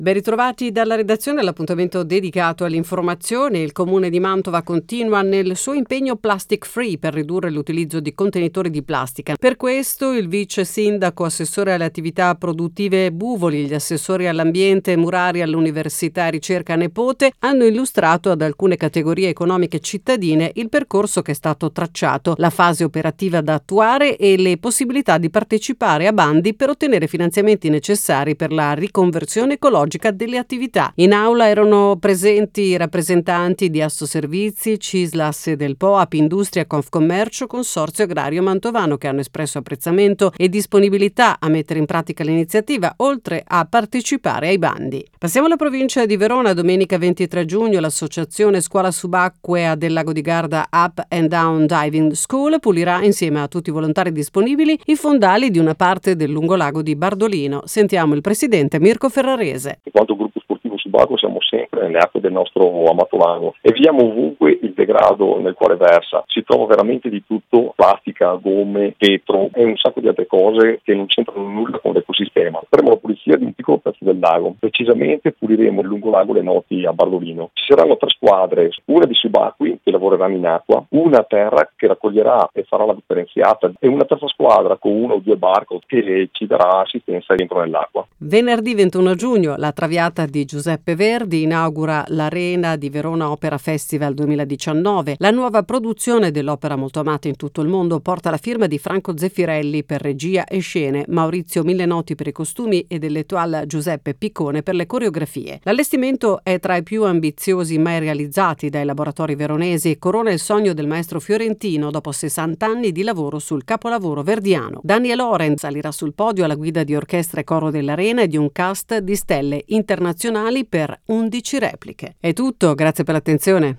Ben ritrovati dalla redazione all'appuntamento dedicato all'informazione. Il Comune di Mantova continua nel suo impegno plastic free per ridurre l'utilizzo di contenitori di plastica. Per questo il vice sindaco, assessore alle attività produttive Buvoli, gli assessori all'ambiente Murari, all'Università Ricerca Nepote hanno illustrato ad alcune categorie economiche cittadine il percorso che è stato tracciato, la fase operativa da attuare e le possibilità di partecipare a bandi per ottenere finanziamenti necessari per la riconversione ecologica delle attività. In aula erano presenti rappresentanti di Assoservizi, Cislas e del POAP, Industria, Confcommercio, Consorzio Agrario Mantovano, che hanno espresso apprezzamento e disponibilità a mettere in pratica l'iniziativa, oltre a partecipare ai bandi. Passiamo alla provincia di Verona. Domenica 23 giugno l'associazione Scuola Subacquea del Lago di Garda Up and Down Diving School pulirà insieme a tutti i volontari disponibili i fondali di una parte del lungolago di Bardolino. Sentiamo il presidente Mirko Ferrarese. In quanto gruppo sportivo subacqueo siamo sempre nelle acque del nostro amato lago e vediamo ovunque il degrado nel quale versa. Si trova veramente di tutto: plastica, gomme, vetro e un sacco di altre cose che non c'entrano nulla con l'ecosistema. Faremo la pulizia di un piccolo pezzo del lago. Precisamente puliremo il lungolago Le Noti a Bardolino. Ci saranno 3 squadre, una di subacquei che lavoreranno in acqua, una a terra che raccoglierà e farà la differenziata e una terza squadra con 1 o 2 barco che ci darà assistenza dentro nell'acqua. Venerdì 21 giugno la Traviata di Giuseppe Verdi inaugura l'Arena di Verona Opera Festival 2019. La nuova produzione dell'opera molto amata in tutto il mondo porta la firma di Franco Zeffirelli per regia e scene, Maurizio Millenoti per i costumi e dell'étoile Giuseppe Piccone per le coreografie. L'allestimento è tra i più ambiziosi mai realizzati dai laboratori veronesi e corona il sogno del maestro fiorentino dopo 60 anni di lavoro sul capolavoro verdiano. Daniel Lorenz salirà sul podio alla guida di orchestra e coro dell'Arena e di un cast di stelle internazionali per 11 repliche. È tutto, grazie per l'attenzione.